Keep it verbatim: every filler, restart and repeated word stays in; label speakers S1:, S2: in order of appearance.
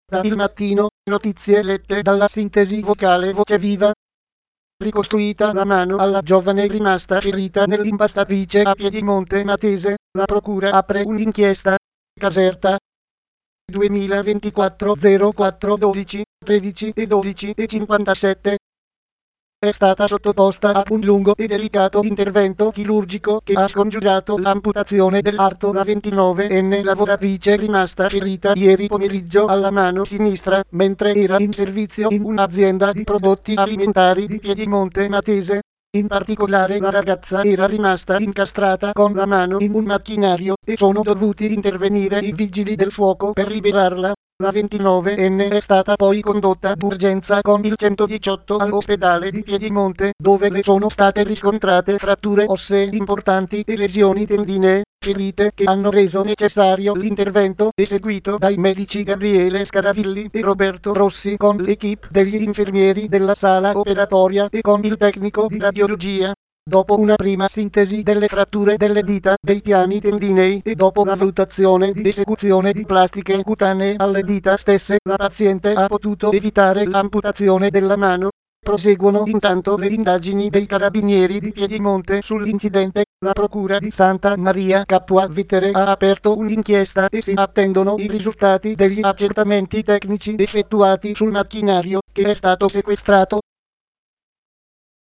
S1: Da Il Mattino, notizie lette dalla sintesi vocale Voce Viva. Ricostruita la mano alla giovane rimasta ferita nell'impastatrice a Piedimonte Matese, la procura apre un'inchiesta. Caserta. duemilaventiquattro zero quattro dodici tredici e dodici e cinquantasette. È stata sottoposta a un lungo e delicato intervento chirurgico che ha scongiurato l'amputazione dell'arto la ventinovenne lavoratrice rimasta ferita ieri pomeriggio alla mano sinistra, mentre era in servizio in un'azienda di prodotti alimentari di Piedimonte Matese. In particolare la ragazza era rimasta incastrata con la mano in un macchinario e sono dovuti intervenire i vigili del fuoco per liberarla. La ventinovenne è stata poi condotta d'urgenza con il centodiciotto all'ospedale di Piedimonte, dove le sono state riscontrate fratture ossee importanti e lesioni tendinee, ferite che hanno reso necessario l'intervento eseguito dai medici Gabriele Scaravilli e Roberto Rossi con l'equipe degli infermieri della sala operatoria e con il tecnico di radiologia. Dopo una prima sintesi delle fratture delle dita dei piani tendinei e dopo la valutazione di esecuzione di plastiche cutanee alle dita stesse, la paziente ha potuto evitare l'amputazione della mano. Proseguono intanto le indagini dei carabinieri di Piedimonte sull'incidente. La procura di Santa Maria Capua Vetere ha aperto un'inchiesta e si attendono i risultati degli accertamenti tecnici effettuati sul macchinario che è stato sequestrato.